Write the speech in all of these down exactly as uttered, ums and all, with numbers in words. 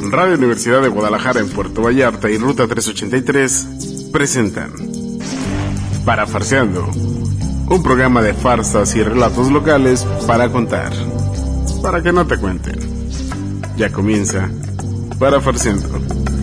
Radio Universidad de Guadalajara en Puerto Vallarta y Ruta trescientos ochenta y tres presentan Parafarseando, un programa de farsas y relatos locales para contar, para que no te cuenten. Ya comienza Parafarseando.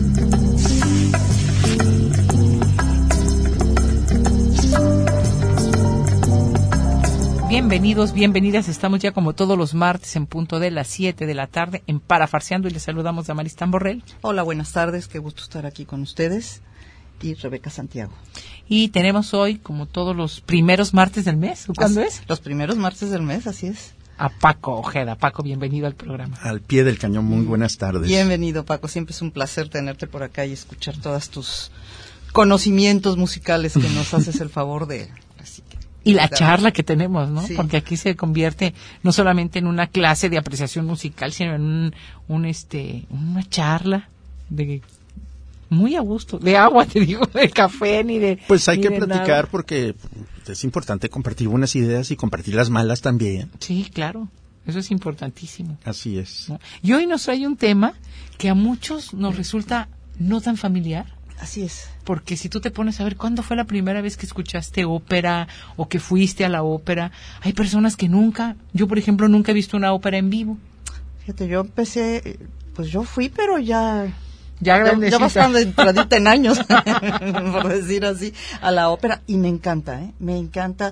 Bienvenidos, bienvenidas, estamos ya como todos los martes en punto de las siete de la tarde en Parafarseando y les saludamos a Maristán Borrell. Hola, buenas tardes, qué gusto estar aquí con ustedes y Rebeca Santiago. Y tenemos hoy, como todos los primeros martes del mes, ¿cuándo así, es? Los primeros martes del mes, así es. A Paco Ojeda. Paco, bienvenido al programa. Al pie del cañón, muy buenas tardes. Bienvenido, Paco, siempre es un placer tenerte por acá y escuchar todos tus conocimientos musicales que nos haces el favor de... Así que... Y la charla que tenemos, ¿no? Sí. Porque aquí se convierte no solamente en una clase de apreciación musical, sino en un, un este, una charla de muy a gusto, de agua, te digo, de café, ni de... Pues hay ni que de platicar nada. Porque es importante compartir buenas ideas y compartir las malas también. Sí, claro, eso es importantísimo, Así es. ¿no? Y hoy nos trae un tema que a muchos nos resulta no tan familiar. Así es. Porque si tú te pones a ver cuándo fue la primera vez que escuchaste ópera o que fuiste a la ópera, hay personas que nunca, yo por ejemplo nunca he visto una ópera en vivo. Fíjate, yo empecé, pues yo fui, pero ya... Ya, ya, ya bastante entradita en años, por decir así, a la ópera, y me encanta, ¿eh? Me encanta,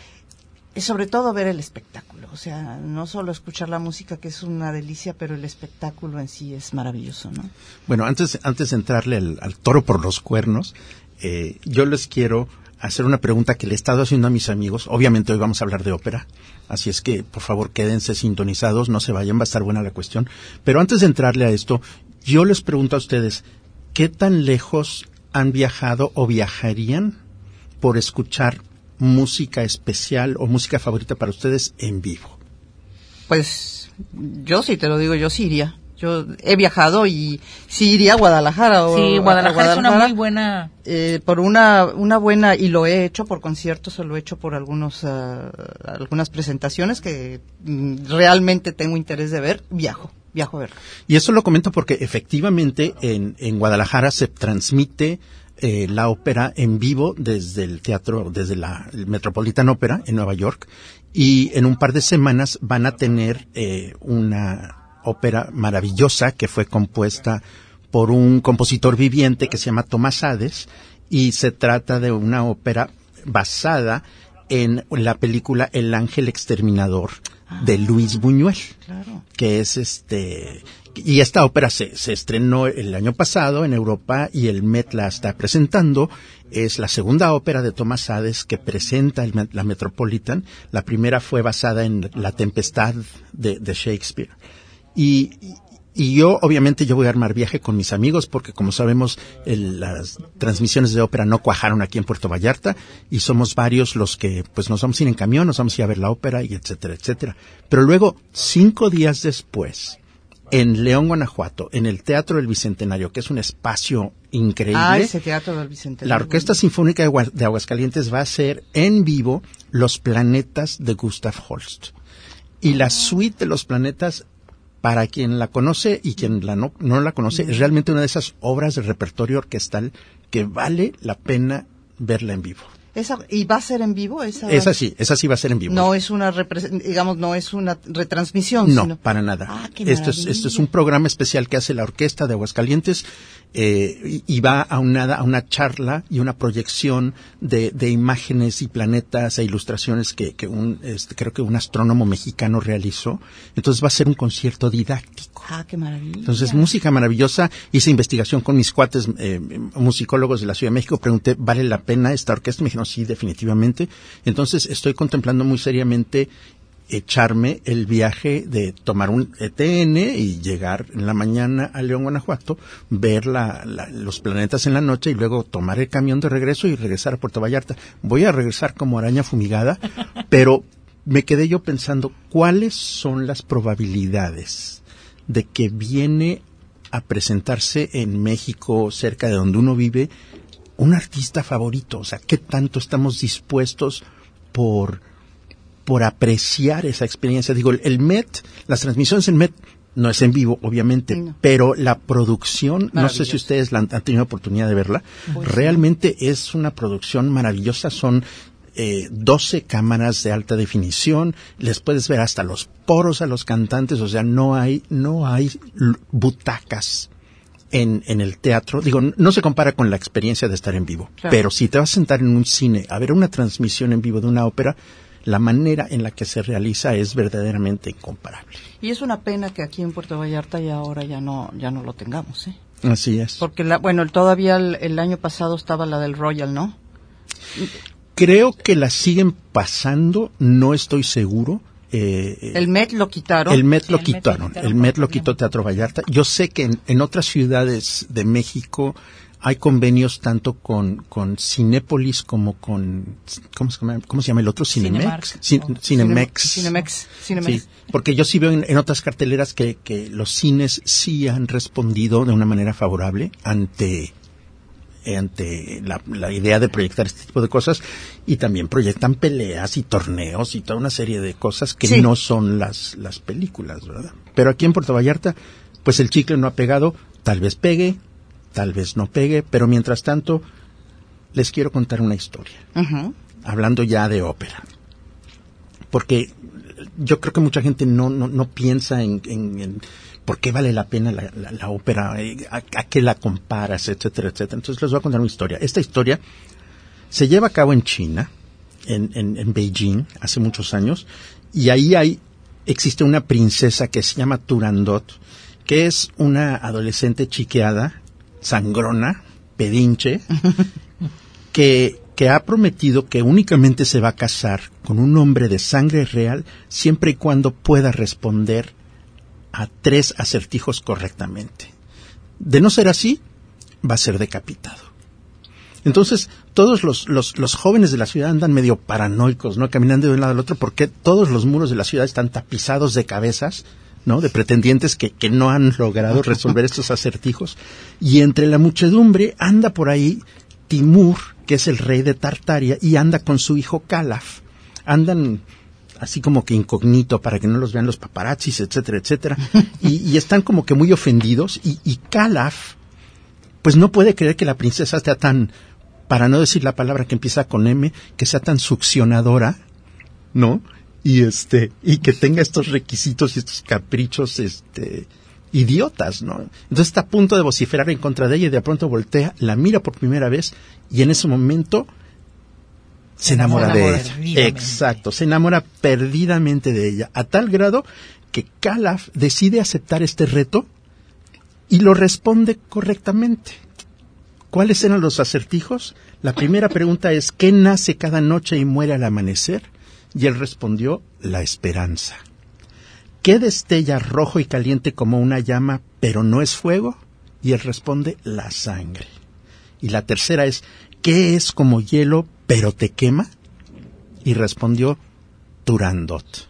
y sobre todo ver el espectáculo, o sea, no solo escuchar la música, que es una delicia, pero el espectáculo en sí es maravilloso, ¿no? Bueno, antes, antes de entrarle al, al toro por los cuernos, eh, yo les quiero hacer una pregunta que le he estado haciendo a mis amigos. Obviamente hoy vamos a hablar de ópera, así es que por favor quédense sintonizados, no se vayan, va a estar buena la cuestión. Pero antes de entrarle a esto, yo les pregunto a ustedes, ¿qué tan lejos han viajado o viajarían por escuchar música especial o música favorita para ustedes en vivo? Pues yo sí te lo digo, yo sí iría. Yo he viajado y sí iría a Guadalajara. O sí, Guadalajara, a Guadalajara es una muy buena... Eh, por una una buena, y lo he hecho por conciertos, o lo he hecho por algunos uh, algunas presentaciones que mm, realmente tengo interés de ver, viajo. Viajo a verlo. Y eso lo comento porque efectivamente en, en Guadalajara se transmite eh, la ópera en vivo desde el teatro, desde la el Metropolitan Opera en Nueva York, y en un par de semanas van a tener eh, una ópera maravillosa que fue compuesta por un compositor viviente que se llama Tomás Hades, y se trata de una ópera basada en la película El Ángel Exterminador de Luis Buñuel, claro. Que es este, y esta ópera se, se estrenó el año pasado en Europa y el Met la está presentando. Es la segunda ópera de Tomás Hades que presenta el, la Metropolitan. La primera fue basada en La Tempestad de, de Shakespeare. Y, y yo, obviamente, yo voy a armar viaje con mis amigos porque, como sabemos, el, las transmisiones de ópera no cuajaron aquí en Puerto Vallarta y somos varios los que, pues, nos vamos a ir en camión, nos vamos a ir a ver la ópera y etcétera, etcétera. Pero luego, cinco días después, en León, Guanajuato, en el Teatro del Bicentenario, que es un espacio increíble. Ah, ese Teatro del Bicentenario. La Orquesta Sinfónica de, Gua- de Aguascalientes va a hacer en vivo Los Planetas de Gustav Holst. Y la suite de Los Planetas, para quien la conoce y quien la no, no la conoce, es realmente una de esas obras de repertorio orquestal que vale la pena verla en vivo. Esa, ¿y va a ser en vivo? Esa, Esa sí, esa sí va a ser en vivo. No es una, repre- digamos, no es una retransmisión. No, sino... para nada. Ah, qué esto es, esto es un programa especial que hace la Orquesta de Aguascalientes eh, y, y va aunada a una charla y una proyección de, de imágenes y planetas e ilustraciones que, que un, este, creo que un astrónomo mexicano realizó. Entonces va a ser un concierto didáctico. Ah, qué maravilla. Entonces, música maravillosa. Hice investigación con mis cuates eh, musicólogos de la Ciudad de México. Pregunté, ¿vale la pena esta orquesta? Me dijeron, sí, definitivamente. Entonces, estoy contemplando muy seriamente echarme el viaje de tomar un E T N y llegar en la mañana a León, Guanajuato, ver la, la, los planetas en la noche y luego tomar el camión de regreso y regresar a Puerto Vallarta. Voy a regresar como araña fumigada, pero me quedé yo pensando, ¿cuáles son las probabilidades de que viene a presentarse en México, cerca de donde uno vive, un artista favorito? O sea, ¿qué tanto estamos dispuestos por, por apreciar esa experiencia? Digo, el, el Met, las transmisiones en Met No es en vivo, obviamente, no. Pero la producción, no sé si ustedes la han, han tenido oportunidad de verla, pues realmente sí. Es una producción maravillosa, son eh, doce cámaras de alta definición, les puedes ver hasta los poros a los cantantes, o sea, no hay, no hay butacas en, en el teatro. Digo, no se compara con la experiencia de estar en vivo, claro. Pero si te vas a sentar en un cine a ver una transmisión en vivo de una ópera, la manera en la que se realiza es verdaderamente incomparable. Y es una pena que aquí en Puerto Vallarta ya ahora ya no ya no lo tengamos, ¿eh? Así es. Porque, la, bueno, todavía el, el año pasado estaba la del Royal, ¿no? Creo que la siguen pasando, no estoy seguro. Eh, el Met lo quitaron. El Met sí, lo el quitaron. Met lo el Met lo quitó Teatro Vallarta. Yo sé que en, en otras ciudades de México hay convenios tanto con, con Cinépolis como con, ¿cómo se llama, cómo se llama el otro? Cinemex. Cin, oh. Cinemex. Cinemex. Cinemex. Sí, porque yo sí veo en, en otras carteleras que, que los cines sí han respondido de una manera favorable ante, ante la, la idea de proyectar este tipo de cosas, y también proyectan peleas y torneos y toda una serie de cosas que sí. No son las, las películas, ¿verdad? Pero aquí en Puerto Vallarta, pues el chicle no ha pegado, tal vez pegue, tal vez no pegue, pero mientras tanto les quiero contar una historia, uh-huh. Hablando ya de ópera, porque yo creo que mucha gente no no, no piensa en, en, en por qué vale la pena la, la, la ópera, a, a qué la comparas, etcétera, etcétera. Entonces les voy a contar una historia. Esta historia se lleva a cabo en China, en, en, en Beijing, hace muchos años, y ahí hay existe una princesa que se llama Turandot, que es una adolescente chiqueada, sangrona, pedinche, que, que ha prometido que únicamente se va a casar con un hombre de sangre real siempre y cuando pueda responder a tres acertijos correctamente. De no ser así, va a ser decapitado. Entonces, todos los, los, los jóvenes de la ciudad andan medio paranoicos, ¿no? Caminando de un lado al otro, porque todos los muros de la ciudad están tapizados de cabezas, ¿no? De pretendientes que, que no han logrado resolver estos acertijos. Y entre la muchedumbre anda por ahí Timur, que es el rey de Tartaria, y anda con su hijo Calaf. Andan así como que incógnito para que no los vean los paparazzis, etcétera, etcétera. Y, y están como que muy ofendidos. Y, y Calaf, pues no puede creer que la princesa sea tan, para no decir la palabra que empieza con M, que sea tan succionadora, ¿no? Y este, y que tenga estos requisitos y estos caprichos, este, idiotas, ¿no? Entonces está a punto de vociferar en contra de ella y de pronto voltea, la mira por primera vez y en ese momento se enamora, se enamora de ella. Exacto, se enamora perdidamente de ella, a tal grado que Calaf decide aceptar este reto y lo responde correctamente. ¿Cuáles eran los acertijos? La primera pregunta es, ¿qué nace cada noche y muere al amanecer? Y él respondió, la esperanza. ¿Qué destella rojo y caliente como una llama, pero no es fuego? Y él responde, la sangre. Y la tercera es, ¿qué es como hielo, pero te quema? Y respondió, Turandot.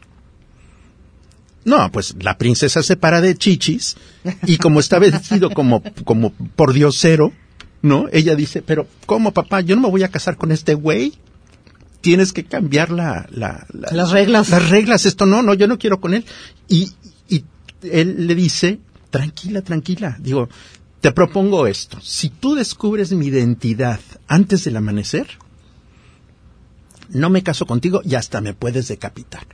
No, pues la princesa se para de chichis, y como está vestido como, como pordiosero, ¿no? Ella dice, pero ¿cómo, papá? Yo no me voy a casar con este güey. Tienes que cambiar la, la, la, las reglas. Las reglas, esto no, no, yo no quiero con él. Y, y él le dice, tranquila, tranquila. Digo, te propongo esto. Si tú descubres mi identidad antes del amanecer, no me caso contigo y hasta me puedes decapitar.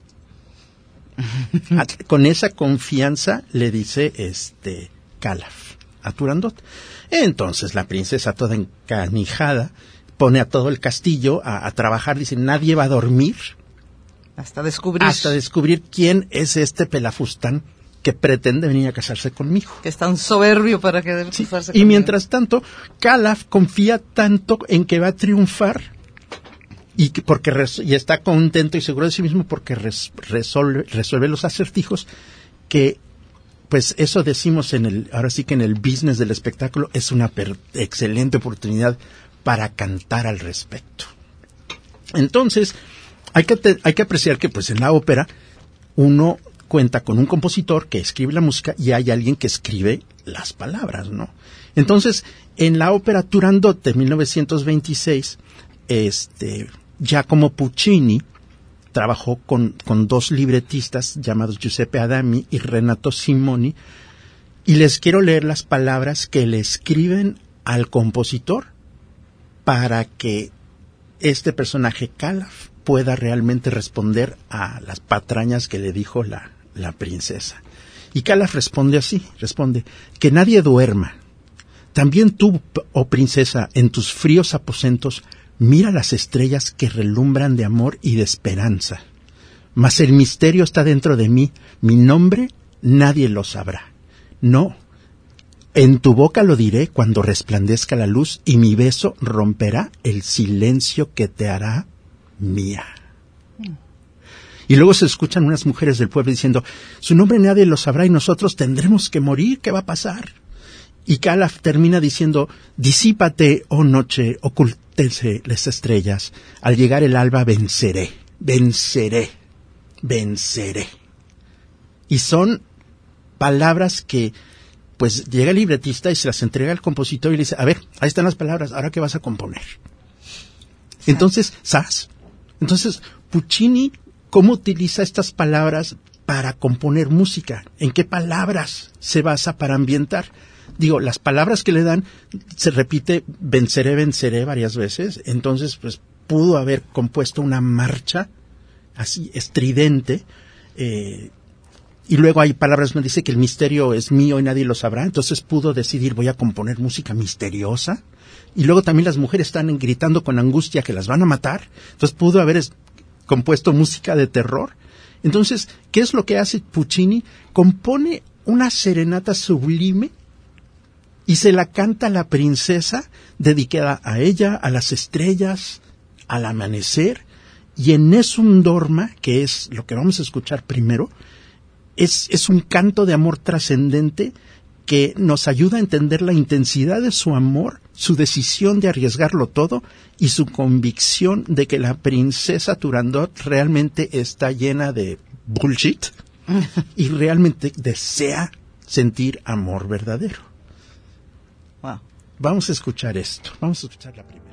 Con esa confianza le dice este Calaf a Turandot. Entonces la princesa toda encanijada pone a todo el castillo a, a trabajar, dice, nadie va a dormir hasta descubrir hasta descubrir quién es este pelafustán que pretende venir a casarse conmigo. Que es tan soberbio para que debe sí, casarse y conmigo. mientras tanto, Calaf confía tanto en que va a triunfar y que porque res, y está contento y seguro de sí mismo porque res, resolve, resuelve los acertijos, que pues eso decimos en el, ahora sí que en el business del espectáculo es una per, excelente oportunidad para cantar al respecto. Entonces, hay que te, hay que apreciar que pues en la ópera uno cuenta con un compositor que escribe la música y hay alguien que escribe las palabras, ¿no? Entonces, en la ópera Turandot de mil novecientos veintiséis, este, Giacomo Puccini trabajó con, con dos libretistas llamados Giuseppe Adami y Renato Simoni, y les quiero leer las palabras que le escriben al compositor para que este personaje Calaf pueda realmente responder a las patrañas que le dijo la, la princesa. Y Calaf responde así, responde, que nadie duerma. También tú, oh princesa, en tus fríos aposentos, mira las estrellas que relumbran de amor y de esperanza. Mas el misterio está dentro de mí, mi nombre nadie lo sabrá. No, en tu boca lo diré cuando resplandezca la luz y mi beso romperá el silencio que te hará mía. Y luego se escuchan unas mujeres del pueblo diciendo, su nombre nadie lo sabrá y nosotros tendremos que morir, ¿qué va a pasar? Y Calaf termina diciendo, disípate, oh noche, ocúltense las estrellas, al llegar el alba venceré, venceré, venceré. Y son palabras que, pues, llega el libretista y se las entrega al compositor y le dice, a ver, ahí están las palabras, ¿ahora qué vas a componer? Entonces, ¿sabes? Entonces, Puccini, ¿cómo utiliza estas palabras para componer música? ¿En qué palabras se basa para ambientar? Digo, las palabras que le dan, se repite venceré, venceré varias veces, entonces pues pudo haber compuesto una marcha así estridente, eh, y luego hay palabras donde dice que el misterio es mío y nadie lo sabrá, entonces pudo decidir voy a componer música misteriosa, y luego también las mujeres están gritando con angustia que las van a matar, entonces pudo haber es, compuesto música de terror. Entonces, ¿qué es lo que hace Puccini? Compone una serenata sublime y se la canta a la princesa, dedicada a ella, a las estrellas, al amanecer, y en Nessun Dorma, que es lo que vamos a escuchar primero, es, es un canto de amor trascendente que nos ayuda a entender la intensidad de su amor, su decisión de arriesgarlo todo y su convicción de que la princesa Turandot realmente está llena de bullshit y realmente desea sentir amor verdadero. Wow. Vamos a escuchar esto. Vamos a escuchar la primera.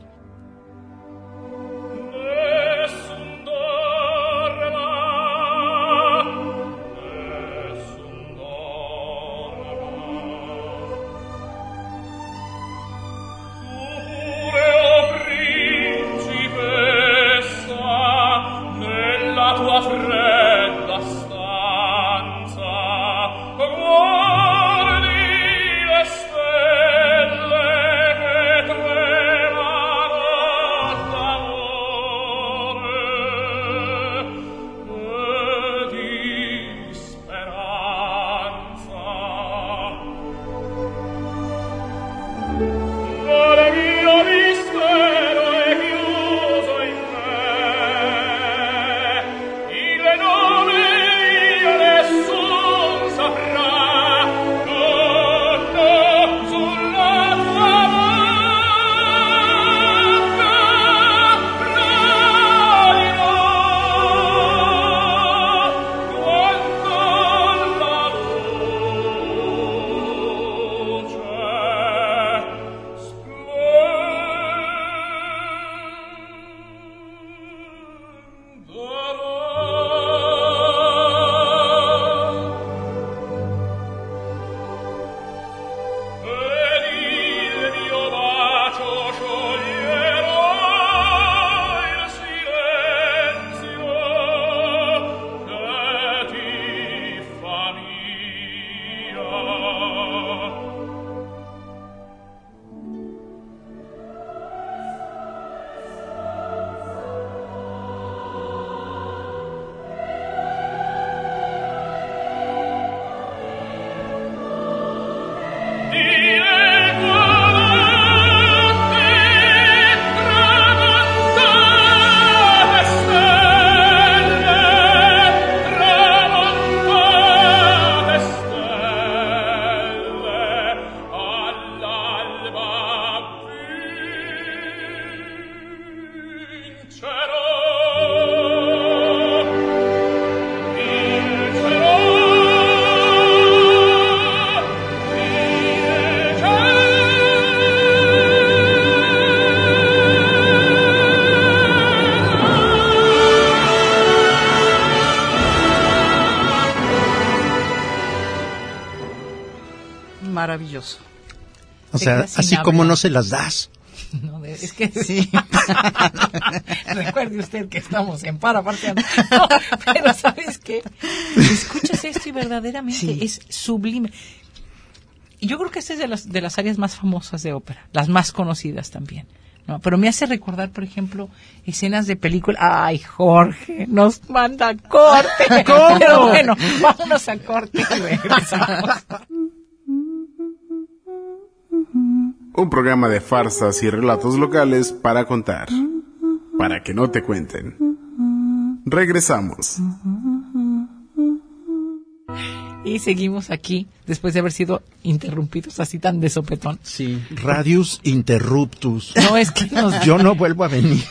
Stelle che trema Maravilloso. O sea, así como no se las das. No, de, es que sí. Recuerde usted que estamos en para parteando. No, pero ¿sabes qué? Escuchas esto y verdaderamente sí. Es sublime. Y yo creo que esta es de las, de las áreas más famosas de ópera, las más conocidas también. No, pero me hace recordar, por ejemplo, escenas de película. Ay, Jorge, nos manda a corte. ¿Cómo? Pero bueno, vámonos a corte y regresamos. Un programa de farsas y relatos locales para contar, para que no te cuenten. Regresamos. Y seguimos aquí, después de haber sido interrumpidos así tan de sopetón. Sí, radius interruptus. No, es que nos... Yo no vuelvo a venir.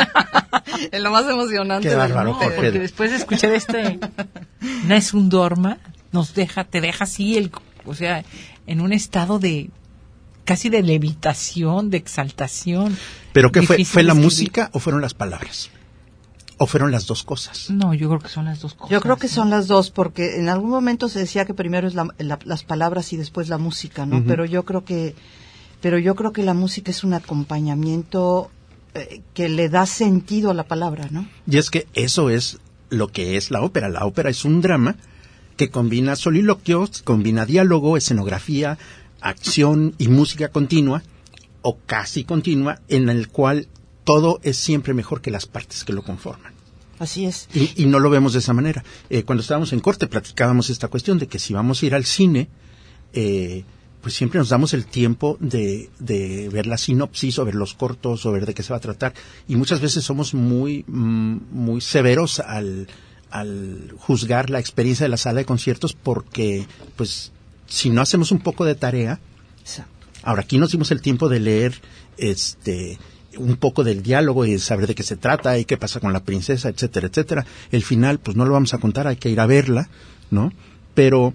Es lo más emocionante. Qué bárbaro, no, Jorge. porque después de escuchar este... No es un dorma, nos deja, te deja así, el, o sea, en un estado de... casi de levitación, de exaltación. ¿Pero qué fue? Difícil ¿Fue la de música o fueron las palabras? ¿O fueron las dos cosas? No, yo creo que son las dos cosas. Yo creo que ¿no? son las dos, porque en algún momento se decía que primero es la, la, las palabras y después la música, ¿no? Uh-huh. Pero yo creo que, pero yo creo que la música es un acompañamiento eh, que le da sentido a la palabra, ¿no? Y es que eso es lo que es la ópera. La ópera es un drama que combina soliloquios, combina diálogo, escenografía, acción y música continua o casi continua, en el cual todo es siempre mejor que las partes que lo conforman. Así es. Y, y no lo vemos de esa manera. Eh, cuando estábamos en corte platicábamos esta cuestión de que si vamos a ir al cine, eh, pues siempre nos damos el tiempo de, de ver la sinopsis o ver los cortos o ver de qué se va a tratar. Y muchas veces somos muy, muy severos al, al juzgar la experiencia de la sala de conciertos porque, pues, si no hacemos un poco de tarea, ahora aquí nos dimos el tiempo de leer este un poco del diálogo y de saber de qué se trata y qué pasa con la princesa, etcétera, etcétera. El final, pues no lo vamos a contar, hay que ir a verla, ¿no? Pero,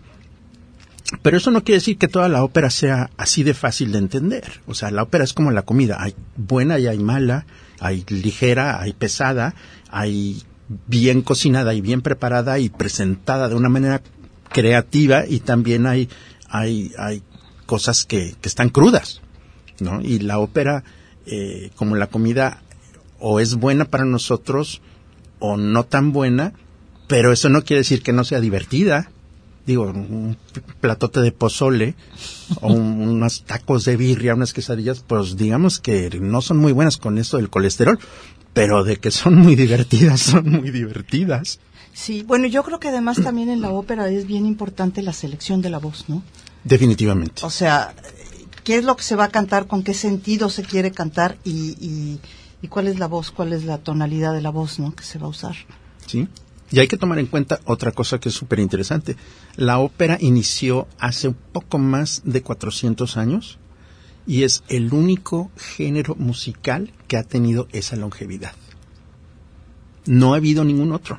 pero eso no quiere decir que toda la ópera sea así de fácil de entender. O sea, la ópera es como la comida, hay buena y hay mala, hay ligera, hay pesada, hay bien cocinada y bien preparada y presentada de una manera creativa, y también hay hay hay cosas que, que están crudas, ¿no? Y la ópera, eh, como la comida, o es buena para nosotros o no tan buena, pero eso no quiere decir que no sea divertida. Digo, un platote de pozole o un, unos tacos de birria, unas quesadillas, pues digamos que no son muy buenas con esto del colesterol, pero de que son muy divertidas, son muy divertidas. Sí, bueno, yo creo que además también en la ópera es bien importante la selección de la voz, ¿no? Definitivamente. O sea, ¿qué es lo que se va a cantar? ¿Con qué sentido se quiere cantar? Y, y, y cuál es la voz, cuál es la tonalidad de la voz, ¿no? Que se va a usar. Sí. Y hay que tomar en cuenta otra cosa que es súper interesante. La ópera inició hace un poco más de cuatrocientos años y es el único género musical que ha tenido esa longevidad. No ha habido ningún otro.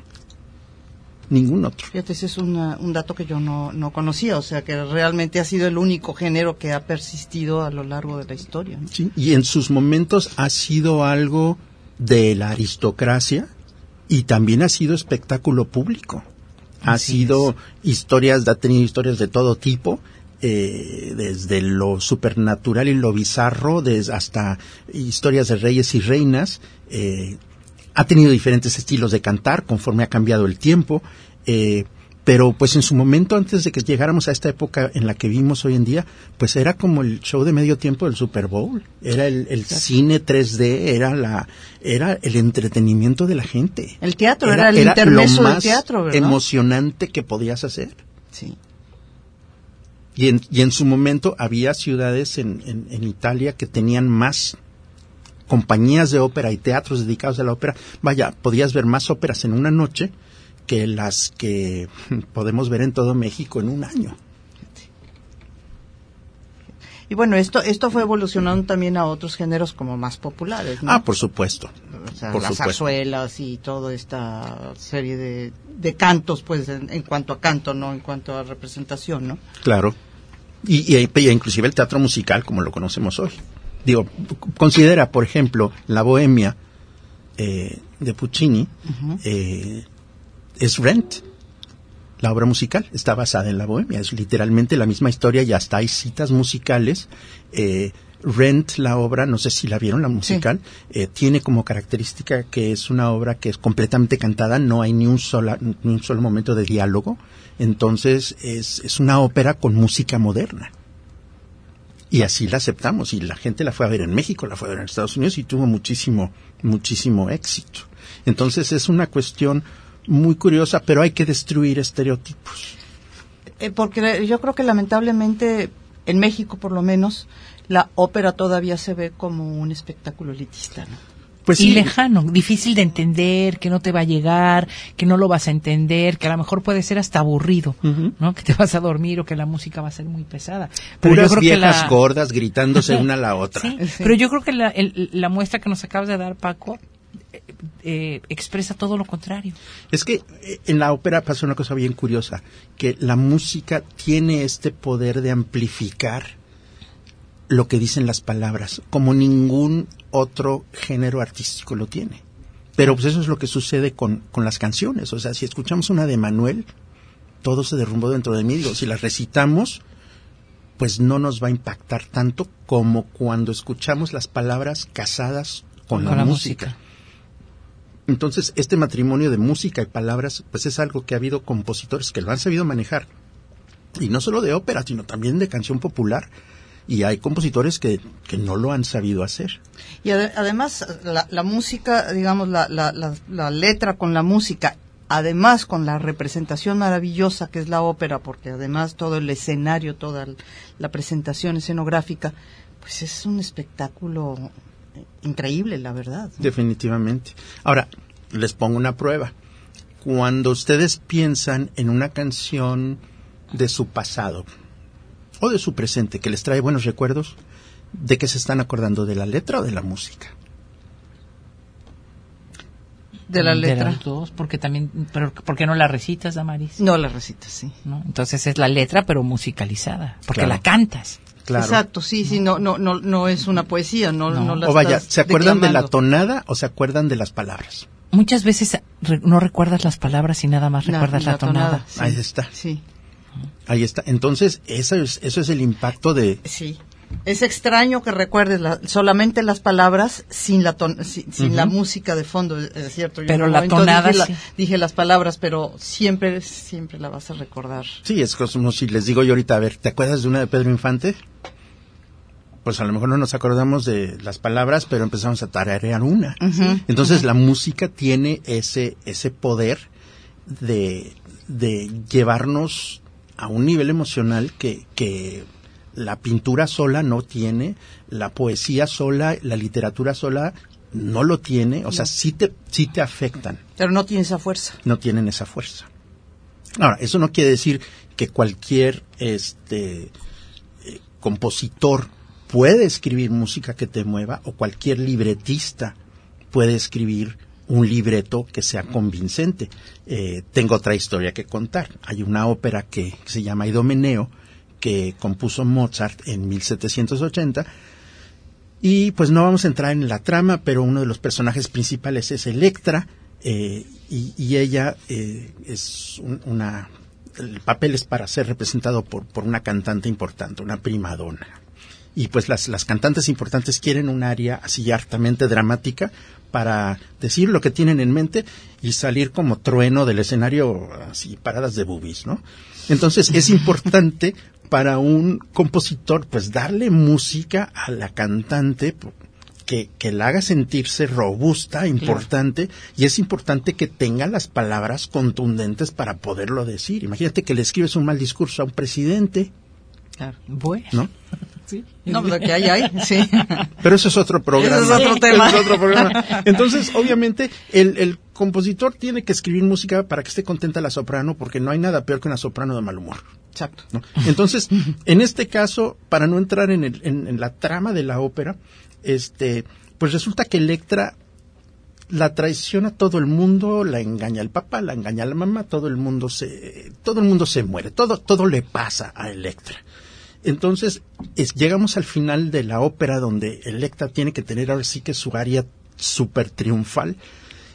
Ningún otro. Fíjate, ese es una, un dato que yo no, no conocía, o sea que realmente ha sido el único género que ha persistido a lo largo de la historia, ¿no? Sí, y en sus momentos ha sido algo de la aristocracia y también ha sido espectáculo público. Ha Así sido es. historias, ha tenido historias de todo tipo, eh, desde lo supernatural y lo bizarro, desde hasta historias de reyes y reinas. eh, Ha tenido diferentes estilos de cantar conforme ha cambiado el tiempo, eh, pero pues en su momento, antes de que llegáramos a esta época en la que vivimos hoy en día, pues era como el show de medio tiempo del Super Bowl, era el, el cine tres D, era la, era el entretenimiento de la gente. El teatro, era, era el intermeso del teatro, ¿verdad? Emocionante que podías hacer. Sí. Y en, y en su momento había ciudades en, en, en Italia que tenían más compañías de ópera y teatros dedicados a la ópera. Vaya, podías ver más óperas en una noche que las que podemos ver en todo México en un año. Y bueno, esto esto fue evolucionando también a otros géneros como más populares, ¿no? Ah, por supuesto. O sea, por las supuesto. zarzuelas y toda esta serie de, de cantos, pues, en, en cuanto a canto, no en cuanto a representación, ¿no? Claro. Y, y, y inclusive el teatro musical como lo conocemos hoy. Digo, considera, por ejemplo, la Bohemia eh, de Puccini, uh-huh. eh, es Rent. la obra musical está basada en la Bohemia, es literalmente la misma historia y hasta hay citas musicales. eh, Rent, la obra, no sé si la vieron, la musical, sí. eh, tiene como característica que es una obra que es completamente cantada, no hay ni un sola, ni un solo momento de diálogo, entonces es, es una ópera con música moderna. Y así la aceptamos, y la gente la fue a ver en México, la fue a ver en Estados Unidos y tuvo muchísimo, muchísimo éxito. Entonces es una cuestión muy curiosa, pero hay que destruir estereotipos. Eh, porque yo creo que lamentablemente, en México por lo menos, la ópera todavía se ve como un espectáculo elitista, ¿no? Pues y sí. lejano, difícil de entender, que no te va a llegar, que no lo vas a entender, que a lo mejor puede ser hasta aburrido, uh-huh. ¿no? Que te vas a dormir o que la música va a ser muy pesada. Pero puras yo creo viejas que la... gordas gritándose una a la otra. Sí, sí. Pero yo creo que la, el, la muestra que nos acabas de dar, Paco, eh, eh, expresa todo lo contrario. Es que eh, en la ópera pasa una cosa bien curiosa, que la música tiene este poder de amplificar lo que dicen las palabras, como ningún otro género artístico lo tiene. Pero pues eso es lo que sucede con, con las canciones. O sea, si escuchamos una de Manuel, todo se derrumbó dentro de mí. Digo, si las recitamos, pues no nos va a impactar tanto como cuando escuchamos las palabras casadas con, con la, la música. música. Entonces, este matrimonio de música y palabras, pues es algo que ha habido compositores que lo han sabido manejar. Y no solo de ópera, sino también de canción popular. Y hay compositores que, que no lo han sabido hacer. Y ad- además, la, la música, digamos, la, la, la, la letra con la música, además con la representación maravillosa que es la ópera, porque además todo el escenario, toda la presentación escenográfica, pues es un espectáculo increíble, la verdad, ¿no? Definitivamente. Ahora, les pongo una prueba. Cuando ustedes piensan en una canción de su pasado, o de su presente, que les trae buenos recuerdos, ¿de qué se están acordando? ¿De la letra o de la música? De la letra. De las dos, porque también, pero ¿por qué no la recitas, Damaris? No la recitas, sí. ¿No? Entonces es la letra, pero musicalizada, porque claro. la cantas. Claro. Exacto, sí, sí, no, no, no, no es una poesía, no, no. no la o vaya, ¿se acuerdan declamando. de la tonada o se acuerdan de las palabras? Muchas veces re- no recuerdas las palabras y nada más No, recuerdas la, la tonada. tonada sí. Ahí está. Sí. Ahí está. Entonces, eso es, eso es el impacto de... Sí. Es extraño que recuerdes la, solamente las palabras sin la ton, sin, sin uh-huh. la música de fondo, es cierto. Yo pero no, la tonada dije, sí. la, dije las palabras, pero siempre, siempre la vas a recordar. Sí, es como si les digo yo ahorita, a ver, ¿te acuerdas de una de Pedro Infante? Pues a lo mejor no nos acordamos de las palabras, pero empezamos a tararear una. Uh-huh. Entonces uh-huh. la música tiene ese, ese poder de, de llevarnos a un nivel emocional que, que la pintura sola no tiene, la poesía sola, la literatura sola no lo tiene, o no. sea, sí te, sí te afectan. Pero no tiene esa fuerza. No tienen esa fuerza. Ahora, eso no quiere decir que cualquier este eh, compositor puede escribir música que te mueva, o cualquier libretista puede escribir un libreto que sea convincente. Eh, tengo otra historia que contar. Hay una ópera que, que se llama Idomeneo, que compuso Mozart en mil setecientos ochenta, y pues no vamos a entrar en la trama, pero uno de los personajes principales es Electra, eh, y, y ella eh, es un, una... el papel es para ser representado por, por una cantante importante, una primadonna. Y pues las, las cantantes importantes quieren un área así hartamente dramática para decir lo que tienen en mente y salir como trueno del escenario, así paradas de boobies, ¿no? Entonces es importante para un compositor pues darle música a la cantante que, que la haga sentirse robusta, importante, claro. Y es importante que tenga las palabras contundentes para poderlo decir. Imagínate que le escribes un mal discurso a un presidente. Claro. Bueno. ¿No? Sí. No, pero que hay, hay, sí. Pero eso es otro programa. Eso es otro tema. Eso es otro programa. Entonces, obviamente, el, el compositor tiene que escribir música para que esté contenta la soprano, porque no hay nada peor que una soprano de mal humor. Exacto. ¿No? Entonces, en este caso, para no entrar en, el, en, en la trama de la ópera, este, pues resulta que Electra la traiciona todo el mundo, la engaña el papá, la engaña la mamá, todo el mundo se, todo el mundo se muere, todo, todo le pasa a Electra. Entonces, es, llegamos al final de la ópera donde Electra tiene que tener ahora sí que su aria súper triunfal,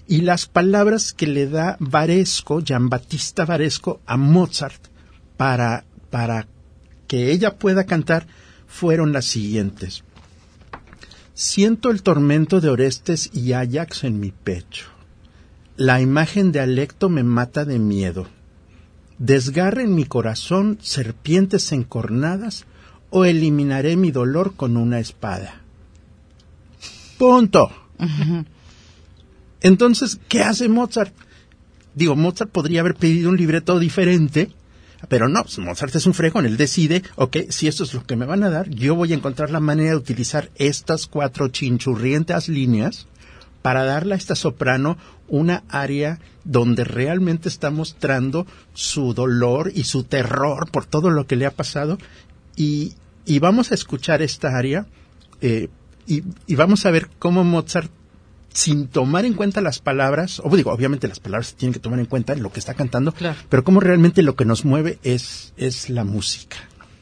y las palabras que le da Varesco, Giambattista Varesco, a Mozart para, para que ella pueda cantar fueron las siguientes. Siento el tormento de Orestes y Áyax en mi pecho. La imagen de Alecto me mata de miedo. Desgarre en mi corazón serpientes encornadas o eliminaré mi dolor con una espada. Punto. Uh-huh. Entonces, ¿qué hace Mozart? Digo, Mozart podría haber pedido un libreto diferente, pero no, pues Mozart es un fregón, él decide, ok, si esto es lo que me van a dar, yo voy a encontrar la manera de utilizar estas cuatro chinchurrientas líneas para darle a esta soprano una área donde realmente está mostrando su dolor y su terror por todo lo que le ha pasado, y, y vamos a escuchar esta área, eh, y, y vamos a ver cómo Mozart, sin tomar en cuenta las palabras, o digo, obviamente las palabras se tienen que tomar en cuenta en lo que está cantando, claro, pero cómo realmente lo que nos mueve es, es la música.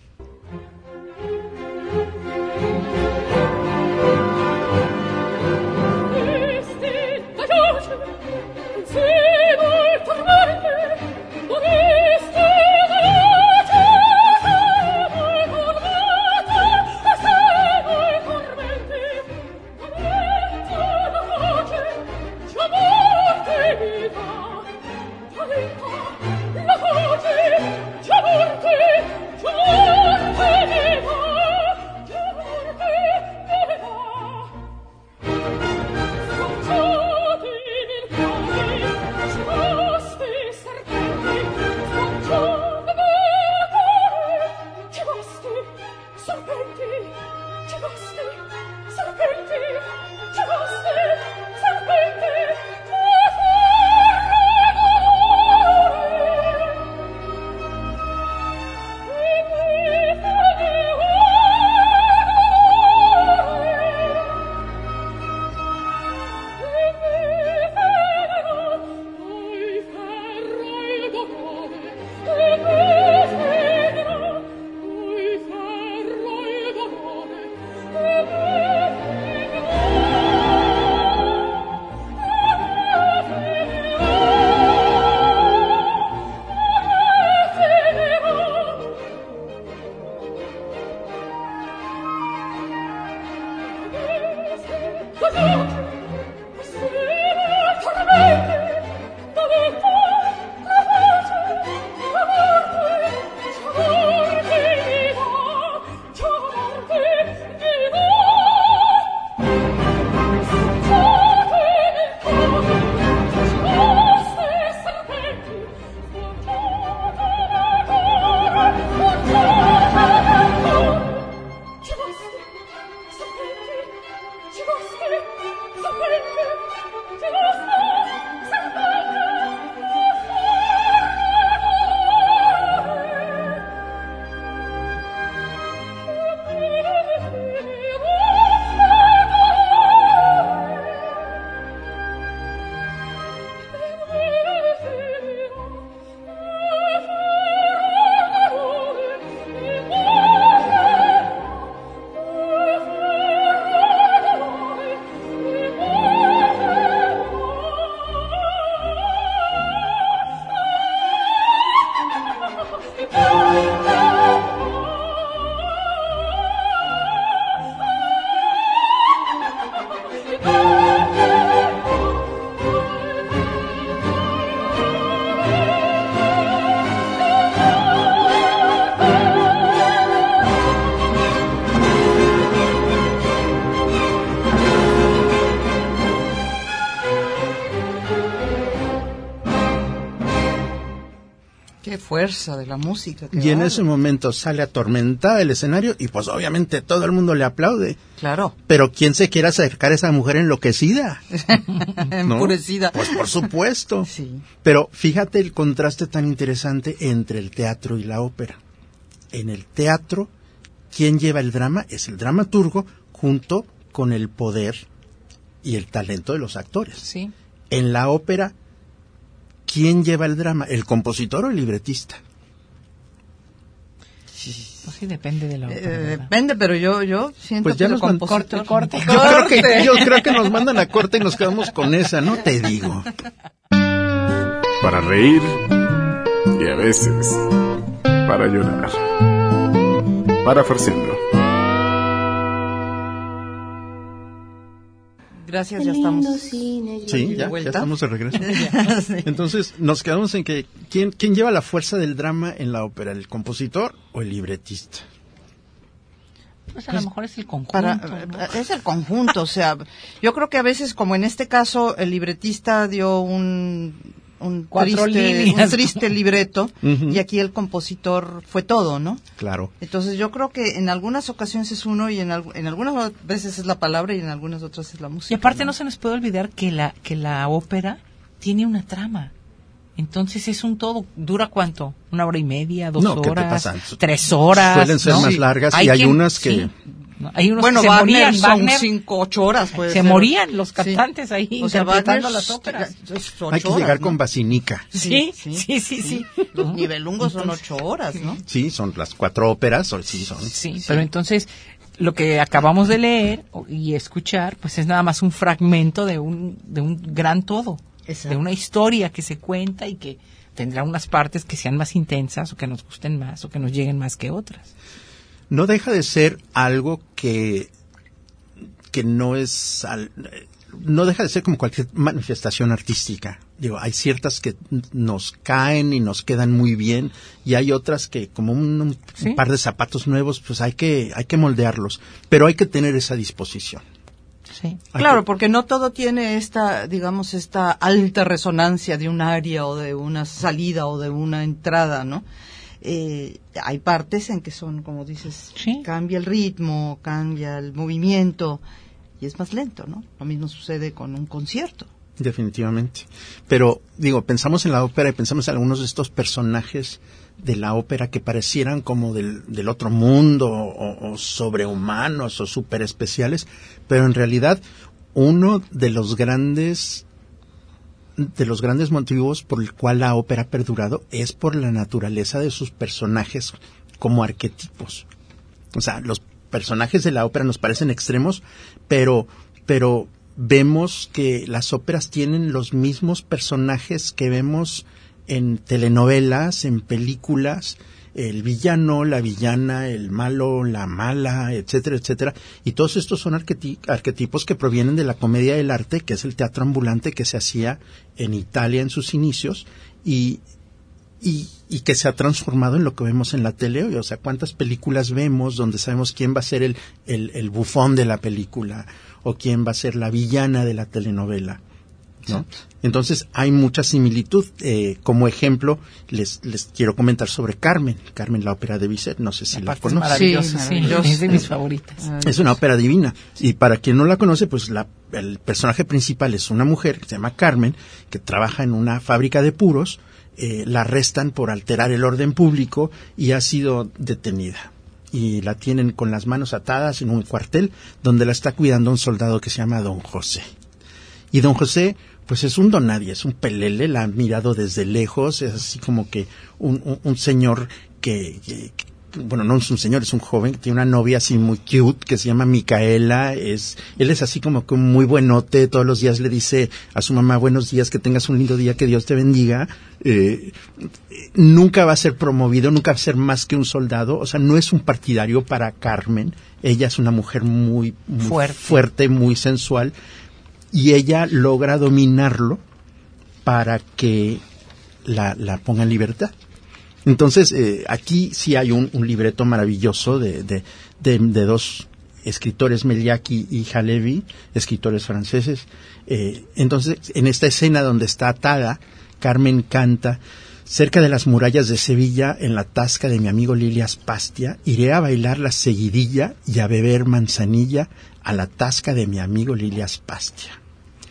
Fuerza de la música. Y en ese momento sale atormentada el escenario y pues obviamente todo el mundo le aplaude. Claro. Pero ¿quién se quiere acercar a esa mujer enloquecida? Enfurecida. ¿No? Pues por supuesto. Sí. Pero fíjate el contraste tan interesante entre el teatro y la ópera. En el teatro, ¿quién lleva el drama? Es el dramaturgo junto con el poder y el talento de los actores. Sí. En la ópera, ¿quién lleva el drama? ¿El compositor o el libretista? Pues sí, depende de la ópera. Eh, depende, pero yo yo siento Pues ya que nos el man- compositor... corte, corte. Yo creo que yo creo que nos mandan a corte y nos quedamos con esa, no te digo. Para reír y a veces para llorar. Para Farciendo. Gracias, ya estamos. Sí, ya, ya vuelta. estamos de regreso. Sí. Entonces, nos quedamos en que ¿quién, quién lleva la fuerza del drama en la ópera, el compositor o el libretista? Pues a lo mejor es el conjunto, Para, ¿no? Es el conjunto, o sea, yo creo que a veces, como en este caso, el libretista dio un, un, Cuatro triste, líneas. un triste libreto, Ujú. y aquí el compositor fue todo, ¿no? Claro. Entonces yo creo que en algunas ocasiones es uno y en, al- en algunas veces es la palabra y en algunas otras es la música. Y aparte no se nos puede olvidar que la que la ópera tiene una trama. Entonces es un todo. ¿Dura cuánto? ¿Una hora y media? ¿Dos No, ¿qué te horas? pasa? ¿Tres horas? Suelen ser ¿no? más largas y hay quien- unas que- sí, ¿no? Hay unos Bueno, que se Wagner morían. son Wagner, cinco, ocho horas. Puede se ser. morían los Sí. cantantes ahí O sea, interpretando Wagner las óperas. es ocho Hay que horas, llegar ¿no? con basinica. Sí, sí, sí, sí. Los nivelungos son ocho horas, ¿no? Sí, son las cuatro óperas, o sí son. Sí, pero entonces lo que acabamos de leer o- y escuchar, pues es nada más un fragmento de un de un gran todo, Exacto. de una historia que se cuenta y que tendrá unas partes que sean más intensas o que nos gusten más o que nos lleguen más que otras. No deja de ser algo que que no es al- no deja de ser como cualquier manifestación artística. Digo, hay ciertas que nos caen y nos quedan muy bien y hay otras que como un, un Sí. par de zapatos nuevos, pues hay que hay que moldearlos, pero hay que tener esa disposición. Sí. Hay Claro, que- porque no todo tiene esta, digamos, esta alta resonancia de un área o de una salida o de una entrada, ¿no? Eh, hay partes en que son, como dices, Sí. cambia el ritmo, cambia el movimiento y es más lento, ¿no? Lo mismo sucede con un concierto. Definitivamente. Pero, digo, pensamos en la ópera y pensamos en algunos de estos personajes de la ópera que parecieran como del, del otro mundo o, o sobrehumanos o super especiales, pero en realidad uno de los grandes de los grandes motivos por el cual la ópera ha perdurado es por la naturaleza de sus personajes como arquetipos. O sea, los personajes de la ópera nos parecen extremos, pero pero vemos que las óperas tienen los mismos personajes que vemos en telenovelas, en películas, el villano, la villana, el malo, la mala, etcétera, etcétera. Y todos estos son arqueti- arquetipos que provienen de la comedia del arte, que es el teatro ambulante que se hacía en Italia en sus inicios y Y, y que se ha transformado en lo que vemos en la tele hoy. O sea, ¿cuántas películas vemos donde sabemos quién va a ser el, el, el bufón de la película o quién va a ser la villana de la telenovela? ¿No? Entonces, hay mucha similitud. Eh, como ejemplo, les, les quiero comentar sobre Carmen. Carmen, la ópera de Bizet, no sé si la, Aparte es conocen. maravillosa, Sí, sí, maravillosa. es de mis favoritas. Es una ópera divina. Y para quien no la conoce, pues la, el personaje principal es una mujer que se llama Carmen, que trabaja en una fábrica de puros. Eh, la arrestan por alterar el orden público y ha sido detenida. Y la tienen con las manos atadas en un cuartel donde la está cuidando un soldado que se llama Don José. Y Don José, pues es un don nadie, es un pelele, la han mirado desde lejos, es así como que un, un, un señor que, que, que bueno, no es un señor, es un joven que tiene una novia así muy cute que se llama Micaela. Es, él es así como que un muy buenote, todos los días le dice a su mamá buenos días, que tengas un lindo día, que Dios te bendiga. Eh, nunca va a ser promovido, nunca va a ser más que un soldado, o sea, no es un partidario para Carmen. Ella es una mujer muy, muy Fuerte. fuerte, muy sensual, y ella logra dominarlo para que la, la ponga en libertad. Entonces, eh, aquí sí hay un, un libreto maravilloso de, de, de, de dos escritores, Meliaki y Halevi, escritores franceses. Eh, entonces, en esta escena donde está atada, Carmen canta: cerca de las murallas de Sevilla, en la tasca de mi amigo Lilias Pastia, iré a bailar la seguidilla y a beber manzanilla a la tasca de mi amigo Lilias Pastia.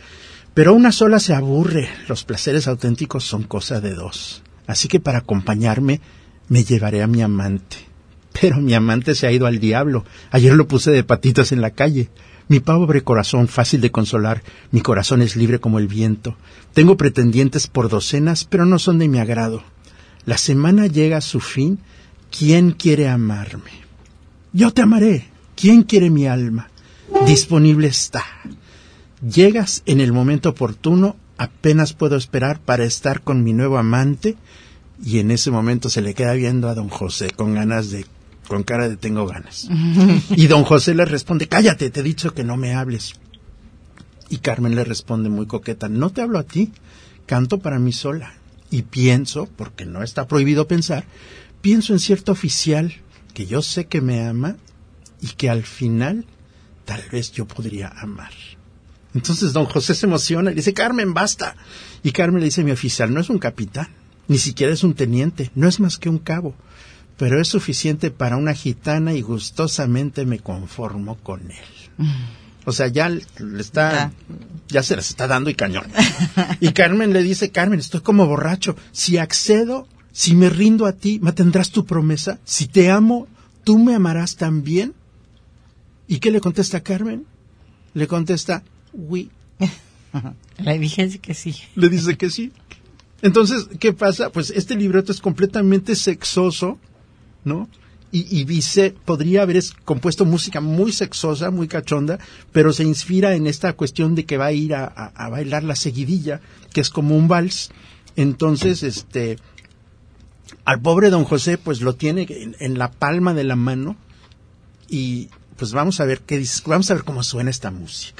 Pero una sola se aburre, los placeres auténticos son cosa de dos. Así que para acompañarme me llevaré a mi amante. Pero mi amante se ha ido al diablo. Ayer lo puse de patitas en la calle. Mi pobre corazón, fácil de consolar, mi corazón es libre como el viento. Tengo pretendientes por docenas, pero no son de mi agrado. La semana llega a su fin ¿quién quiere amarme? Yo te amaré. ¿Quién quiere mi alma? Disponible está. Llegas en el momento oportuno, apenas puedo esperar para estar con mi nuevo amante, y en ese momento se le queda viendo a don José con ganas de, con cara de tengo ganas. Y don José le responde, cállate, te he dicho que no me hables. Y Carmen le responde muy coqueta, no te hablo a ti, canto para mí sola. Y pienso, porque no está prohibido pensar, pienso en cierto oficial que yo sé que me ama y que al final tal vez yo podría amar. Entonces don José se emociona y dice, Carmen, basta. Y Carmen le dice, mi oficial no es un capitán, ni siquiera es un teniente, no es más que un cabo, pero es suficiente para una gitana y gustosamente me conformo con él. Mm. O sea, ya le está, ya. ya se las está dando y cañón. Y Carmen le dice, Carmen, estoy como borracho. Si accedo, si me rindo a ti, ¿mantendrás tu promesa? Si te amo, ¿tú me amarás también? ¿Y qué le contesta Carmen? Le contesta, oui. Le dije que sí. Le dice que sí. Entonces, ¿qué pasa? Pues este libreto es completamente sexoso, ¿no? Y, y Bizet podría haber compuesto música muy sexosa, muy cachonda, pero se inspira en esta cuestión de que va a ir a, a, a bailar la seguidilla, que es como un vals. Entonces, este, al pobre don José, pues lo tiene en, en la palma de la mano, y pues vamos a ver qué dice, vamos a ver cómo suena esta música.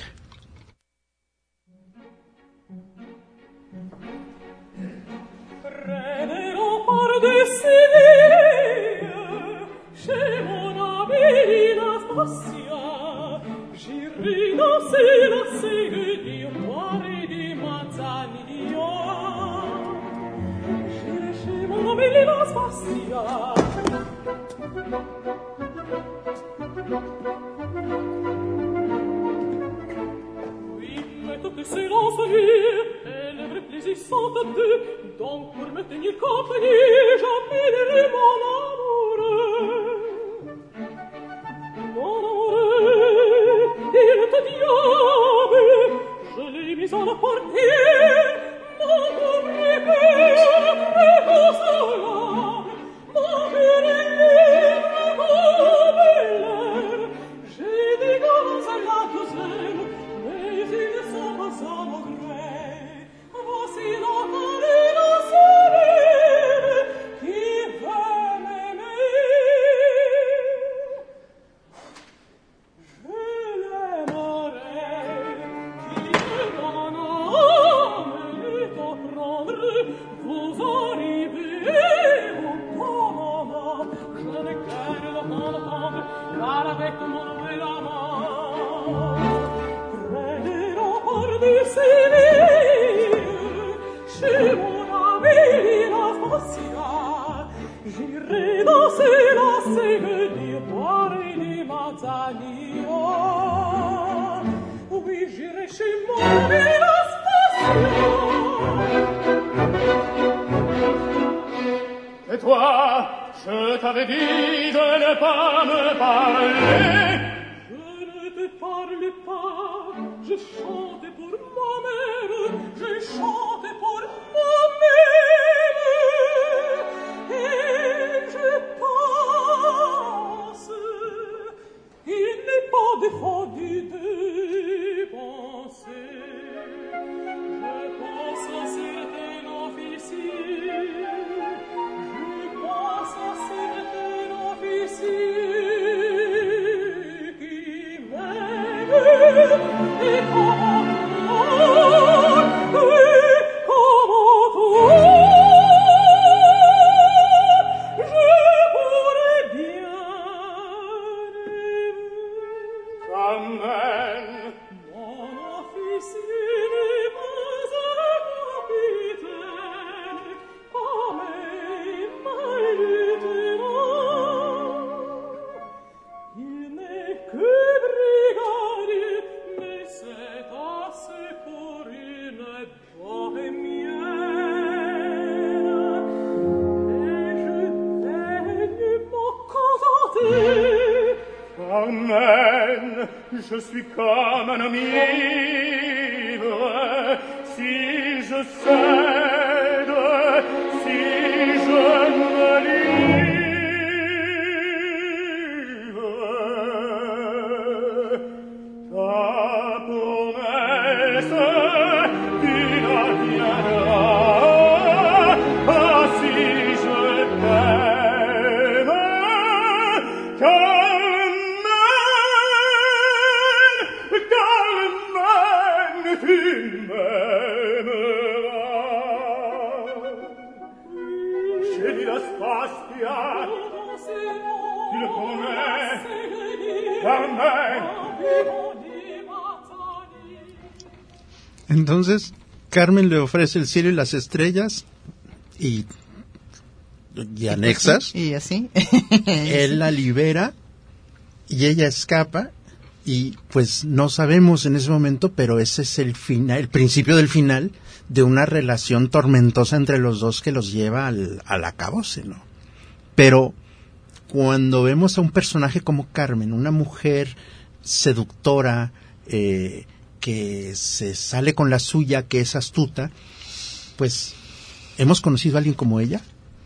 Chez mon ami Nastasia, j'irai danser la segue du roi et du manzanillo. J'irai chez mon ami Nastasia. Oui, mais tout c'est dans sa vie, elle est vraie plaisir sans tabou, donc pour me tenir compagnie, j'appellerai mon amoureux. Mon amoureux, il te diable, je l'ai mis à la portée, mon pauvre cœur très consolable, mon cœur libre comme l'air. J'ai des gants à la douzaine, mais ils ne sont pas à mon gré. Voici Nathalie sereine qui veut m'aimer. J'irai danser la segue du roi et du manzanillo. Oui, j'irai chez mon ami Nastasia. Et toi, je t'avais dit de ne pas me parler. Je ne te parle pas, je chante pour moi-même, je chante pour moi-même. Et je pense, il n'est pas défendu de penser. Je pense à certains officiers, je pense à certains officiers qui m'aiment. Et comment toi, oui, comment toi, je suis comme un homme ivre, si je cède, si je me livre. Entonces, Carmen le ofrece el cielo y las estrellas y, y anexas. Y así. Él la libera y ella escapa y pues no sabemos en ese momento, pero ese es el final, el principio del final de una relación tormentosa entre los dos que los lleva al, al acabose, ¿no? Pero cuando vemos a un personaje como Carmen, una mujer seductora, eh, que se sale con la suya, que es astuta, pues, ¿hemos conocido a alguien como ella?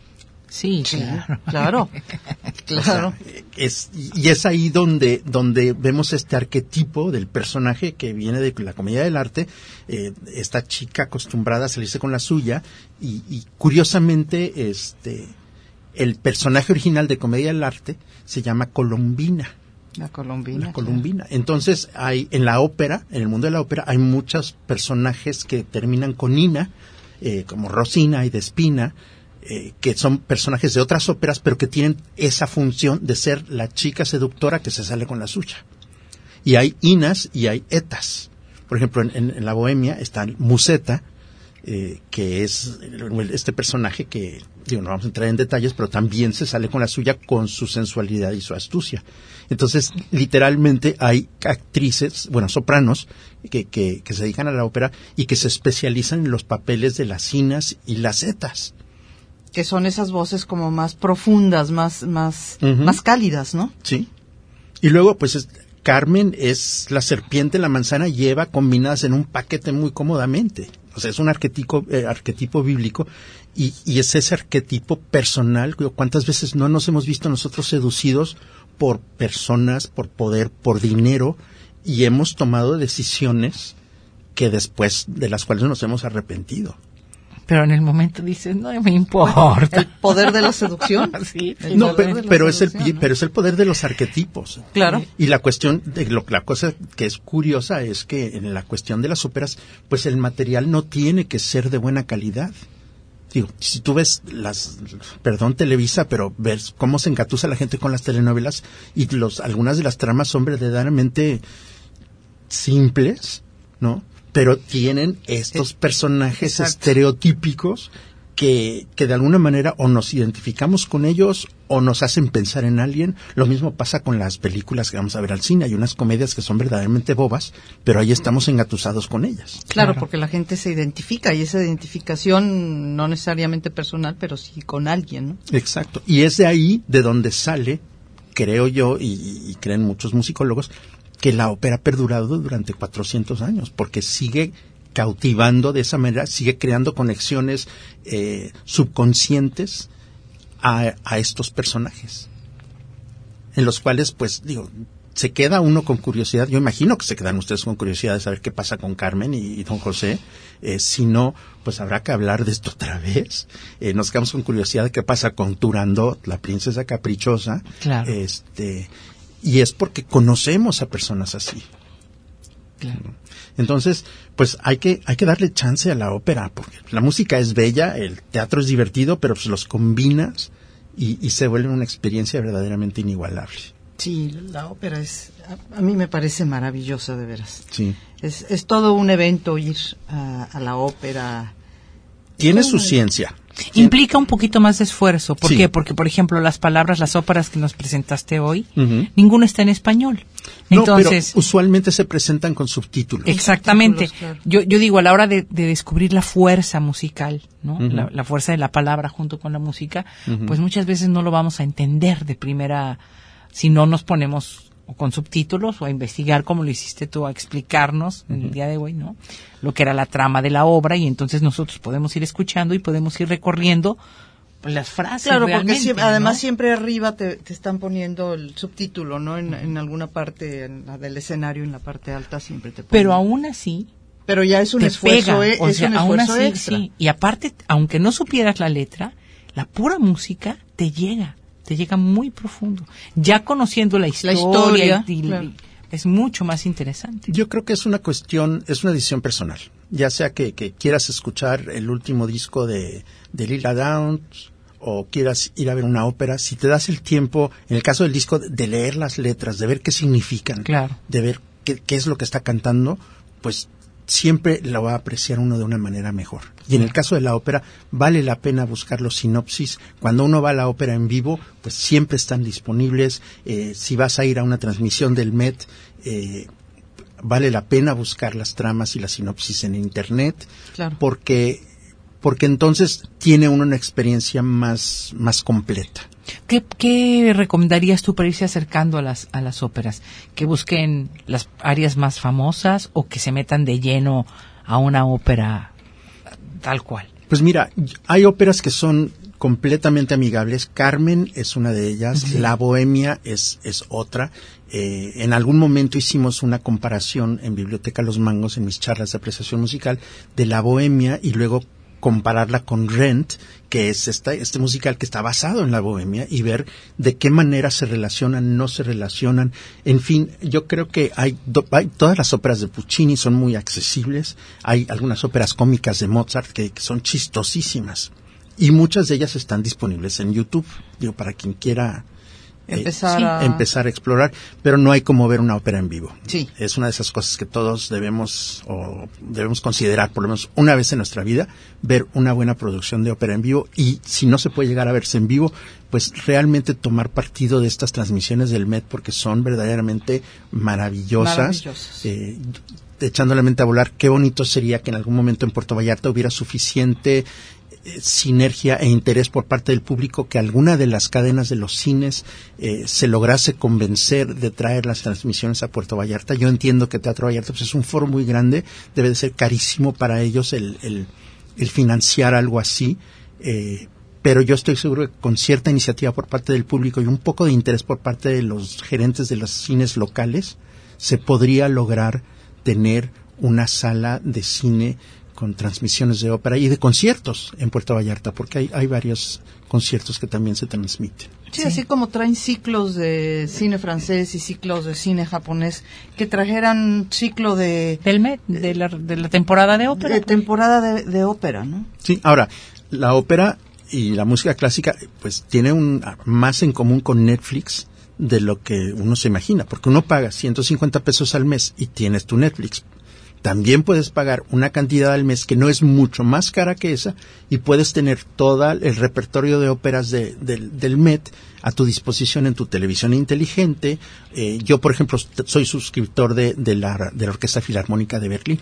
Sí, claro. Claro, claro. O sea, es, y es ahí donde, donde vemos este arquetipo del personaje que viene de la comedia del arte, eh, esta chica acostumbrada a salirse con la suya, y, y curiosamente, este, el personaje original de comedia del arte se llama Colombina. La Colombina. La Colombina. Claro. Entonces, hay en la ópera, en el mundo de la ópera, hay muchos personajes que terminan con Ina, eh, como Rosina y Despina, eh, que son personajes de otras óperas, pero que tienen esa función de ser la chica seductora que se sale con la suya. Y hay Inas y hay Etas. Por ejemplo, en, en, en la Bohemia está Museta, eh, que es este personaje que, digo, no vamos a entrar en detalles, pero también se sale con la suya con su sensualidad y su astucia. Entonces, literalmente hay actrices, bueno, sopranos, que, que, que se dedican a la ópera y que se especializan en los papeles de las Inas y las Etas. Que son esas voces como más profundas, más, más, uh-huh. más cálidas, ¿no? Sí. Y luego, pues, es, Carmen es la serpiente, la manzana y Eva combinadas en un paquete muy cómodamente. O sea, es un arquetipo, eh, arquetipo bíblico y, y es ese arquetipo personal. ¿Cuántas veces no nos hemos visto nosotros seducidos por personas, por poder, por dinero, y hemos tomado decisiones que después de las cuales nos hemos arrepentido? Pero en el momento dices, no me importa. El poder de la seducción. Sí, no, pero, pero es el ¿no? pero es el poder de los arquetipos. Claro. Y la cuestión, de lo, la cosa que es curiosa es que en la cuestión de las óperas, pues el material no tiene que ser de buena calidad. Digo, si tú ves las, perdón Televisa, pero ves cómo se engatusa la gente con las telenovelas y los algunas de las tramas son verdaderamente simples, ¿no? Pero tienen estos personajes Exacto. estereotípicos que, que de alguna manera o nos identificamos con ellos o nos hacen pensar en alguien. Lo mismo pasa con las películas que vamos a ver al cine. Hay unas comedias que son verdaderamente bobas, pero ahí estamos engatusados con ellas. Claro, claro. porque la gente se identifica y esa identificación no necesariamente personal, pero sí con alguien, ¿no? Exacto. Y es de ahí de donde sale, creo yo, y, y creen muchos musicólogos, que la ópera ha perdurado durante cuatrocientos años, porque sigue cautivando de esa manera, sigue creando conexiones eh, subconscientes a, a estos personajes, en los cuales, pues, digo, se queda uno con curiosidad. Yo imagino que se quedan ustedes con curiosidad de saber qué pasa con Carmen y, y don José. Eh, si no, pues habrá que hablar de esto otra vez. Eh, nos quedamos con curiosidad de qué pasa con Turandot, la princesa caprichosa. Claro. Este... Y es porque conocemos a personas así. Claro. Entonces, pues hay que hay que darle chance a la ópera, porque la música es bella, el teatro es divertido, pero pues los combinas y, y se vuelve una experiencia verdaderamente inigualable. Sí, la ópera es, a, a mí me parece maravillosa, de veras. Sí. Es, es todo un evento ir a, a la ópera. Tiene su ciencia. Implica un poquito más de esfuerzo. ¿Por sí. qué? Porque, por ejemplo, las palabras, las óperas que nos presentaste hoy, uh-huh. ninguna está en español. No, Entonces, pero usualmente se presentan con subtítulos. Exactamente. Subtítulos, claro. Yo, yo digo, a la hora de, de descubrir la fuerza musical, ¿no? Uh-huh. La, la fuerza de la palabra junto con la música, uh-huh. pues muchas veces no lo vamos a entender de primera, si no nos ponemos o con subtítulos o a investigar como lo hiciste tú, a explicarnos uh-huh. en el día de hoy, ¿no? Lo que era la trama de la obra, y entonces nosotros podemos ir escuchando y podemos ir recorriendo las frases. Claro, porque siempre, ¿no? además siempre arriba te, te están poniendo el subtítulo, ¿no? En, en alguna parte en la del escenario, en la parte alta siempre te ponen. Pero aún así, pero ya es un te esfuerzo, pega, eh, o es sea, un aún esfuerzo así, extra. sí. Y aparte, aunque no supieras la letra, la pura música te llega, te te llega muy profundo. Ya conociendo la historia, La historia, y, y, claro. y es mucho más interesante. Yo creo que es una cuestión, es una decisión personal. Ya sea que, que quieras escuchar el último disco de, de Lila Downs o quieras ir a ver una ópera, si te das el tiempo, en el caso del disco, de leer las letras, de ver qué significan, Claro. de ver qué, qué es lo que está cantando, pues siempre lo va a apreciar uno de una manera mejor. Y en el caso de la ópera, vale la pena buscar los sinopsis. Cuando uno va a la ópera en vivo, pues siempre están disponibles. Eh, si vas a ir a una transmisión del Met, eh, vale la pena buscar las tramas y las sinopsis en Internet, Claro. porque porque entonces tiene uno una experiencia más, más completa. ¿Qué, ¿Qué recomendarías tú para irse acercando a las, a las óperas? ¿Que busquen las áreas más famosas o que se metan de lleno a una ópera tal cual? Pues mira, hay óperas que son completamente amigables. Carmen es una de ellas, sí. La Bohemia es, es otra. Eh, en algún momento hicimos una comparación en Biblioteca Los Mangos, en mis charlas de apreciación musical, de La Bohemia y luego compararla con Rent, que es esta, este musical que está basado en La Bohemia, y ver de qué manera se relacionan, no se relacionan. En fin, yo creo que hay, do, hay todas las óperas de Puccini son muy accesibles. Hay algunas óperas cómicas de Mozart que, que son chistosísimas. Y muchas de ellas están disponibles en YouTube, digo, para quien quiera eh, Empezar sí, a... empezar a explorar, pero no hay como ver una ópera en vivo. Sí. Es una de esas cosas que todos debemos o debemos considerar, por lo menos una vez en nuestra vida, ver una buena producción de ópera en vivo, y si no se puede llegar a verse en vivo, pues realmente tomar partido de estas transmisiones del Met, porque son verdaderamente maravillosas. Maravillosas. Eh, echando la mente a volar, qué bonito sería que en algún momento en Puerto Vallarta hubiera suficiente eh, sinergia e interés por parte del público, que alguna de las cadenas de los cines eh, se lograse convencer de traer las transmisiones a Puerto Vallarta. Yo entiendo que Teatro Vallarta pues, es un foro muy grande, debe de ser carísimo para ellos el, el, el financiar algo así, eh, pero yo estoy seguro que con cierta iniciativa por parte del público y un poco de interés por parte de los gerentes de los cines locales, se podría lograr tener una sala de cine con transmisiones de ópera y de conciertos en Puerto Vallarta, porque hay, hay varios conciertos que también se transmiten. Sí, sí, así como traen ciclos de cine francés y ciclos de cine japonés, que trajeran ciclo de... Del Met, de la, de la temporada de ópera. De temporada de, de ópera, ¿no? Sí, ahora, la ópera y la música clásica, pues tiene un, más en común con Netflix de lo que uno se imagina, porque uno paga ciento cincuenta pesos al mes y tienes tu Netflix. También puedes pagar una cantidad al mes que no es mucho más cara que esa, y puedes tener todo el repertorio de óperas de, de, del Met a tu disposición en tu televisión inteligente. Eh, yo, por ejemplo, soy suscriptor de, de, la, de la Orquesta Filarmónica de Berlín.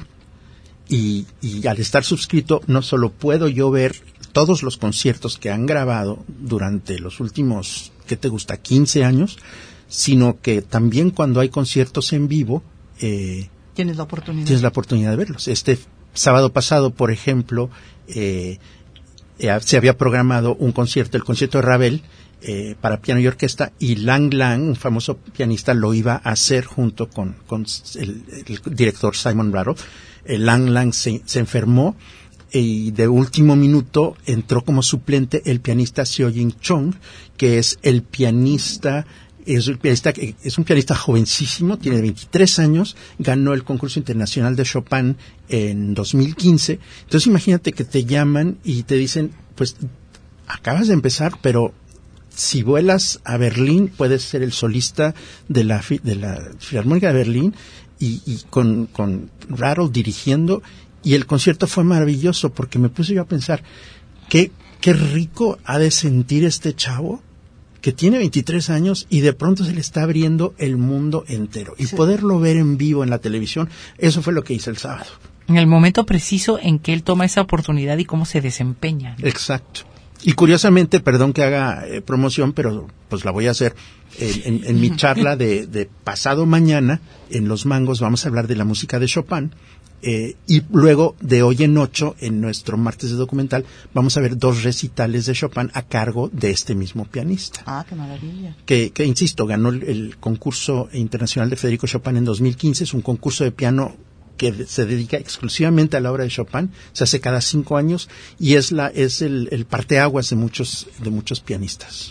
Y, y al estar suscrito, no solo puedo yo ver todos los conciertos que han grabado durante los últimos, ¿qué te gusta?, quince años, sino que también cuando hay conciertos en vivo, eh, tienes la oportunidad. Tienes la oportunidad de verlos. Este sábado pasado, por ejemplo, eh, eh, se había programado un concierto, el concierto de Ravel, eh, para piano y orquesta, y Lang Lang, un famoso pianista, lo iba a hacer junto con, con el, el director Simon Rattle. Eh, Lang Lang se, se enfermó, y de último minuto entró como suplente el pianista Seo-Jin Chong, que es el pianista, es un pianista, es un pianista jovencísimo, tiene veintitrés años, ganó el concurso internacional de Chopin en dos mil quince. Entonces imagínate que te llaman y te dicen, pues acabas de empezar, pero si vuelas a Berlín puedes ser el solista de la, de la Filarmónica de Berlín, y, y con, con Rattle dirigiendo. Y el concierto fue maravilloso, porque me puse yo a pensar, qué, qué rico ha de sentir este chavo que tiene veintitrés años y de pronto se le está abriendo el mundo entero. Y sí, poderlo ver en vivo en la televisión, eso fue lo que hice el sábado. En el momento preciso en que él toma esa oportunidad y cómo se desempeña. Exacto. Y curiosamente, perdón que haga eh, promoción, pero pues la voy a hacer. En, en, en mi charla de, de pasado mañana, en Los Mangos, vamos a hablar de la música de Chopin. Eh, y luego, de hoy en ocho, en nuestro martes de documental, vamos a ver dos recitales de Chopin a cargo de este mismo pianista. Ah, qué maravilla. Que, que insisto, ganó el, el concurso internacional de Federico Chopin en dos mil quince. Es un concurso de piano que se dedica exclusivamente a la obra de Chopin. Se hace cada cinco años y es la es el, el parteaguas de muchos de muchos pianistas.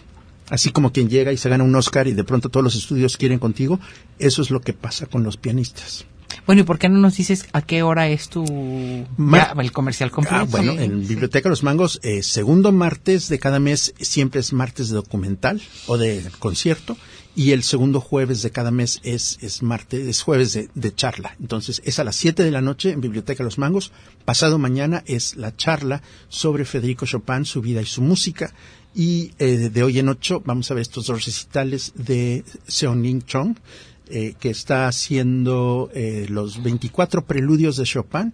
Así como quien llega y se gana un Oscar y de pronto todos los estudios quieren contigo, eso es lo que pasa con los pianistas. Bueno, ¿y por qué no nos dices a qué hora es tu Mar- ya, el comercial completo? Ah, bueno, Sí, en sí. Biblioteca Los Mangos, eh, segundo martes de cada mes siempre es martes de documental o de concierto, y el segundo jueves de cada mes es, es martes, es jueves de, de charla. Entonces, es a las siete de la noche en Biblioteca Los Mangos. Pasado mañana es la charla sobre Federico Chopin, su vida y su música. Y eh, de hoy en ocho vamos a ver estos dos recitales de Seon-Ning Chong, eh, que está haciendo eh, los veinticuatro preludios de Chopin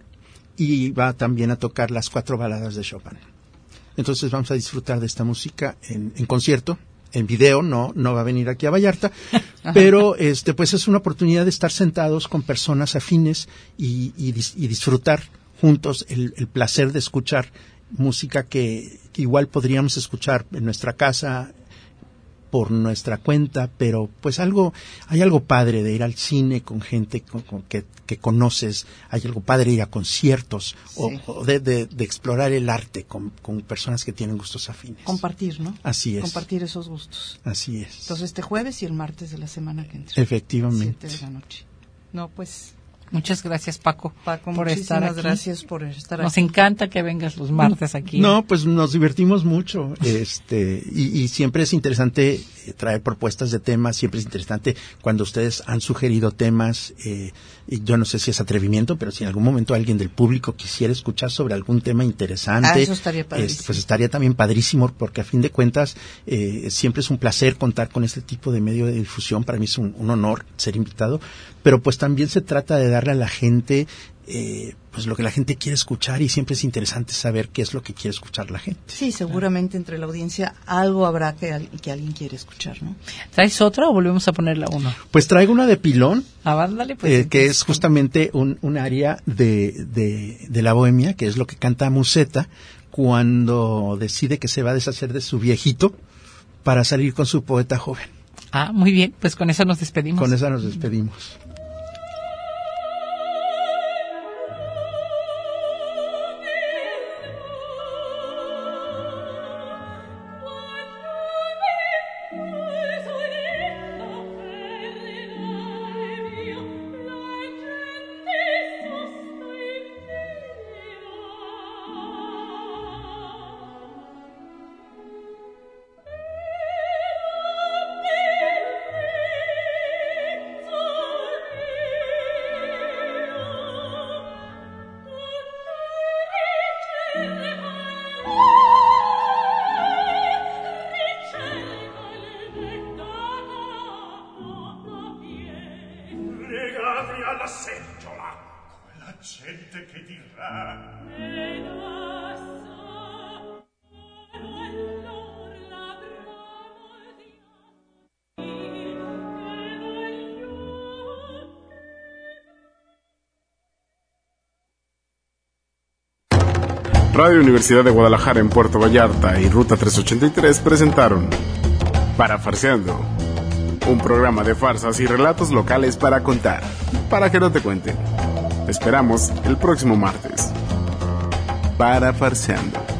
y va también a tocar las cuatro baladas de Chopin. Entonces vamos a disfrutar de esta música en, en concierto, en video, no no va a venir aquí a Vallarta, pero este pues es una oportunidad de estar sentados con personas afines y, y, dis- y disfrutar juntos el, el placer de escuchar música que, que igual podríamos escuchar en nuestra casa por nuestra cuenta, pero pues algo, hay algo padre de ir al cine con gente con, con que, que conoces, hay algo padre de ir a conciertos o, Sí. o de, de, de explorar el arte con, con personas que tienen gustos afines. Compartir, ¿no? Así es. Compartir esos gustos. Así es. Entonces, este jueves y el martes de la semana que entra. Efectivamente. Siete de la noche. No, pues, Muchas gracias, Paco, Paco, por estar muchísimas aquí. gracias por estar Nos aquí. encanta que vengas los martes aquí. No, pues nos divertimos mucho, este, y, y siempre es interesante eh, traer propuestas de temas, siempre es interesante cuando ustedes han sugerido temas, eh, y yo no sé si es atrevimiento, pero si en algún momento alguien del público quisiera escuchar sobre algún tema interesante, Ah, eso estaría es- padrísimo. pues estaría también padrísimo, porque a fin de cuentas eh, siempre es un placer contar con este tipo de medio de difusión, para mí es un, un honor ser invitado, pero pues también se trata de darle a la gente eh, pues lo que la gente quiere escuchar, y siempre es interesante saber qué es lo que quiere escuchar la gente. Sí, seguramente entre la audiencia algo habrá que, al- que alguien quiere escuchar, ¿no? ¿Traes otra o volvemos a poner la uno? Pues traigo una de Pilón, Ah, ándale, pues. eh, que entonces, es justamente un, un área de, de, de la bohemia, que es lo que canta Musetta cuando decide que se va a deshacer de su viejito para salir con su poeta joven. Ah, muy bien, pues con esa nos despedimos. Con esa nos despedimos. Legati alla seggiola, quella gente che dirà. Radio Universidad de Guadalajara en Puerto Vallarta y Ruta trescientos ochenta y tres presentaron Parafarseando, un programa de farsas y relatos locales para contar, para que no te cuenten. Te esperamos el próximo martes. Parafarseando.